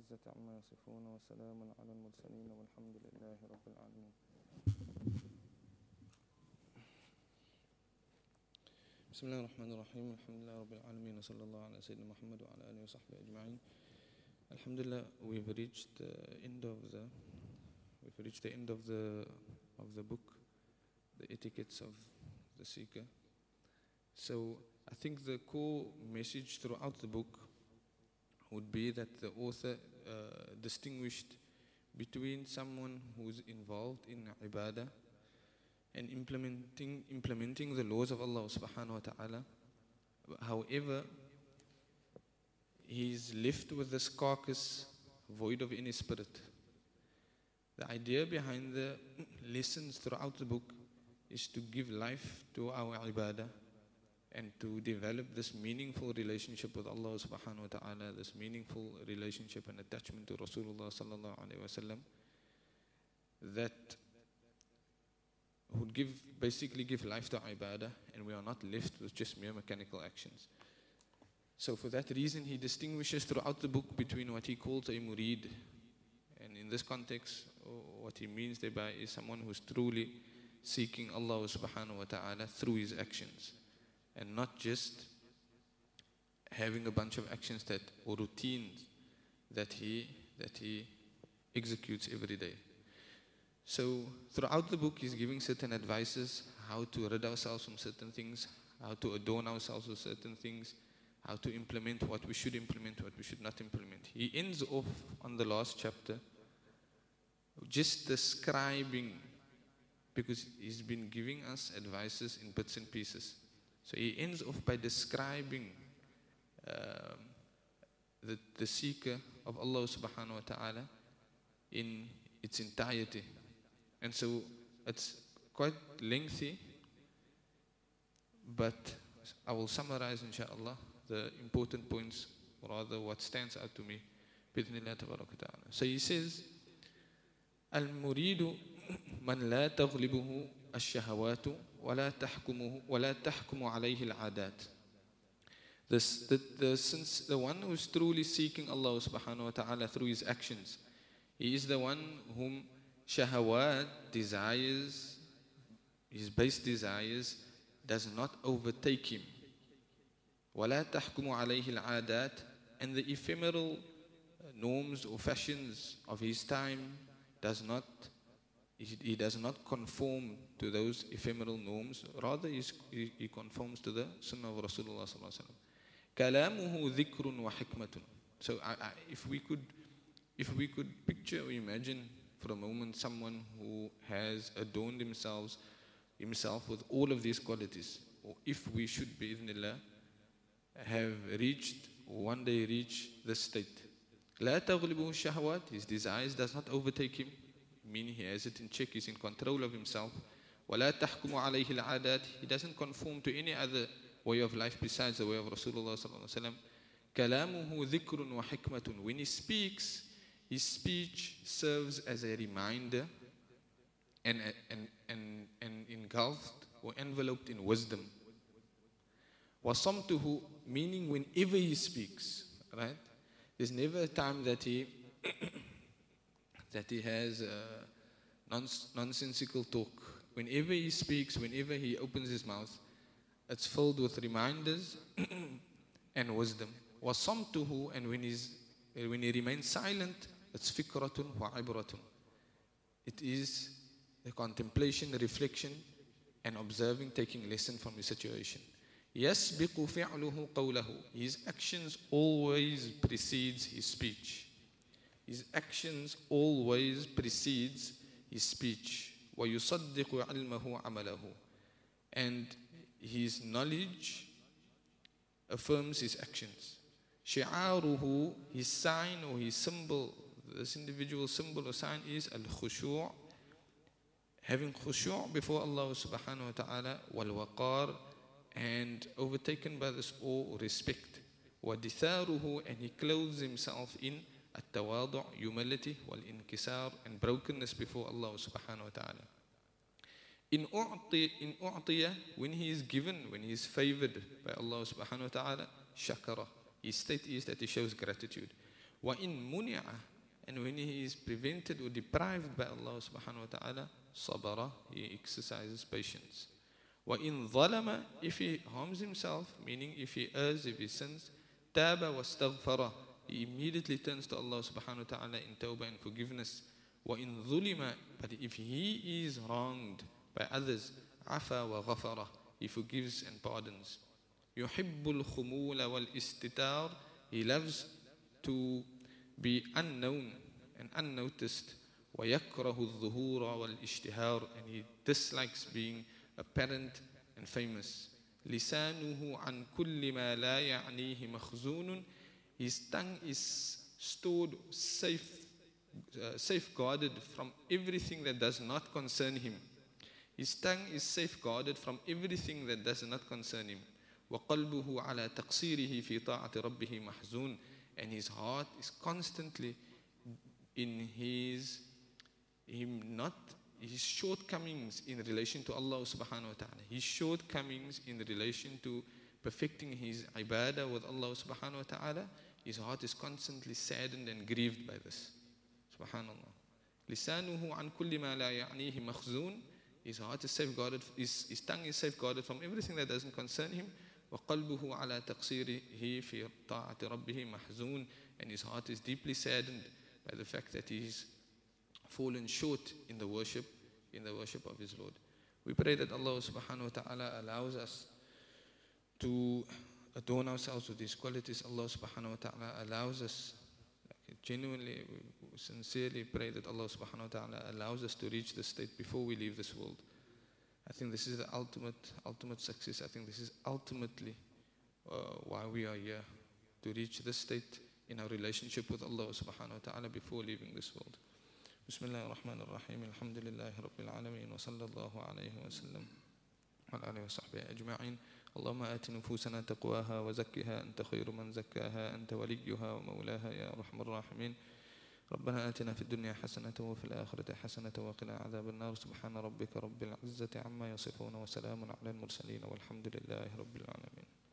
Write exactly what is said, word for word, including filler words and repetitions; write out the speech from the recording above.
العزة عما يصفون وسلام على المرسلين والحمد لله رب العالمين. بسم الله الرحمن الرحيم. الحمد لله رب العالمين وصلى الله على سيدنا محمد وعلى آله وصحبه أجمعين. Alhamdulillah, we've reached the end of the we've reached the end of the of the book, the etiquettes of the seeker. So I think the core message throughout the book would be that the author uh, distinguished between someone who's involved in ibadah and implementing implementing the laws of Allah subhanahu wa ta'ala. However, he's left with this carcass void of any spirit. The idea behind the lessons throughout the book is to give life to our ibadah and to develop this meaningful relationship with Allah subhanahu wa ta'ala, this meaningful relationship and attachment to Rasulullah sallallahu alayhi wa sallam, that would give, basically give life to ibadah, and we are not left with just mere mechanical actions. So for that reason, he distinguishes throughout the book between what he calls a murid, and in this context, what he means thereby is someone who's truly seeking Allah subhanahu wa ta'ala through his actions, and not just having a bunch of actions that or routines that he that he executes every day. So throughout the book, he's giving certain advices, how to rid ourselves from certain things, how to adorn ourselves with certain things, how to implement what we should implement, what we should not implement. He ends off on the last chapter just describing, because he's been giving us advices in bits and pieces. So he ends off by describing um, the, the seeker of Allah subhanahu wa ta'ala in its entirety. And so it's quite lengthy, but I will summarize inshaAllah the important points, or rather what stands out to me. So he says, Al-Muridu man la taghlibuhu ash-shahawatu wa la tahkumuhu wa la tahkumu alayhi al-adat. This, the, the, since the one who is truly seeking Allah subhanahu wa ta'ala through his actions, he is the one whom shahawat, desires, his base desires, does not overtake him. وَلَا تَحْكُمُ عَلَيْهِ الْعَادَاتِ, and the ephemeral norms or fashions of his time does not, he, he does not conform to those ephemeral norms. Rather, he, he conforms to the sunnah of Rasulullah sallallahu alaihi wasallam. كَلَامُهُ ذِكْرٌ وَحِكْمَةٌ. So I, I, if we could if we could picture or imagine for a moment someone who has adorned himself himself with all of these qualities, or if we should be idhnillah have reached, one day reach this state. لا تغلبه الشهوات, his desires does not overtake him, meaning he has it in check, he's in control of himself. ولا تحكم عليه العادات, he doesn't conform to any other way of life besides the way of Rasulullah sallallahu alaihi wasallam. كلامه ذكر وحكمة, when he speaks, his speech serves as a reminder and, and, and, and engulfed or enveloped in wisdom. وَصَمْتُهُ, meaning whenever he speaks, right? There's never a time that he that he has uh, nons nonsensical talk. Whenever he speaks, whenever he opens his mouth, it's filled with reminders and wisdom. وَصَمْتُهُ, and when he's when he remains silent, it's fikratun wa ibratun. It is the contemplation, the reflection, and observing, taking lesson from the situation. يَسْبِقُ فِعْلُهُ قَوْلَهُ, his actions always precedes his speech. His actions always precedes his speech. وَيُصَدِّقُ عِلْمَهُ عَمَلَهُ, and his knowledge affirms his actions. شِعَارُهُ, his sign or his symbol, this individual symbol or sign is al-khushu', having khushu' before Allah subhanahu wa ta'ala, wal-waqar, and overtaken by this awe or respect. وَدِثَارُهُ, and he clothes himself in at-tawadu', humility, wal-inkisar, and brokenness before Allah subhanahu wa ta'ala. In u'ti, in u'tiya, when he is given, when he is favored by Allah subhanahu wa ta'ala, shakara, his state is that he shows gratitude. وَإِن مُنِعَ, and when he is prevented or deprived by Allah subhanahu wa ta'ala, صَبَرَ, he exercises patience. وَإِن ظَلَمَ, if he harms himself, meaning if he errs, if he sins, تَابَ وَاسْتَغْفَرَ, he immediately turns to Allah subhanahu wa ta'ala in tawbah and forgiveness. وَإِن ظُلِمَ, but if he is wronged by others, عَفَى وَغَفَرَ, he forgives and pardons. يُحِبُّ الْخُمُولَ وَالْإِسْتِتَارِ, he loves to be unknown and unnoticed. وَيَكْرَهُ الظُّهُورَ وَالْإِشْتِهَارِ, and he dislikes being apparent and famous. لِسَانُهُ عَنْ كُلِّ مَا لَا يَعْنِيهِ مَخْزُونٌ, his tongue is stored, safe, uh, safeguarded from everything that does not concern him. His tongue is safeguarded from everything that does not concern him. وَقَلْبُهُ عَلَى تَقْصِيرِهِ فِي طَاعَةِ رَبِّهِ مَحْزُونٌ, and his heart is constantly in his him not his shortcomings in relation to Allah subhanahu wa ta'ala. His shortcomings in relation to perfecting his ibadah with Allah subhanahu wa ta'ala, his heart is constantly saddened and grieved by this. Subhanallah. لِسَانُهُ عَنْ كُلِّ مَا لَا يَعْنِيهِ مَخْزُونٌ, his heart is safeguarded, his, his tongue is safeguarded from everything that doesn't concern him. وَقَلْبُهُ عَلَى تَقْصِيرِهِ فِي طَاعَةِ رَبِّهِ مَحْزُونٌ, and his heart is deeply saddened by the fact that he's fallen short in the worship, in the worship of his Lord. We pray that Allah subhanahu wa ta'ala allows us to adorn ourselves with these qualities. Allah subhanahu wa ta'ala allows us, like, genuinely, sincerely pray that Allah subhanahu wa ta'ala allows us to reach this state before we leave this world. I think this is the ultimate, ultimate success. I think this is ultimately uh, why we are here, to reach this state in our relationship with Allah subhanahu wa ta'ala before leaving this world. Bismillah ar-Rahman ar-Rahim. Alhamdulillahi Rabbil Alameen. Wa sallallahu alayhi wa sallam. Wa ala alihi wa sahbihi ajma'in. Allahumma ati nufusana taqwaha wa zakkiha anta khayru man zakkaha anta waliyuha wa mawlaha ya arhamar rahimin. ربنا آتنا في الدنيا حسنة وفي الآخرة حسنة وقنا عذاب النار. سبحان ربك رب العزة عما يصفون وسلام على المرسلين والحمد لله رب العالمين.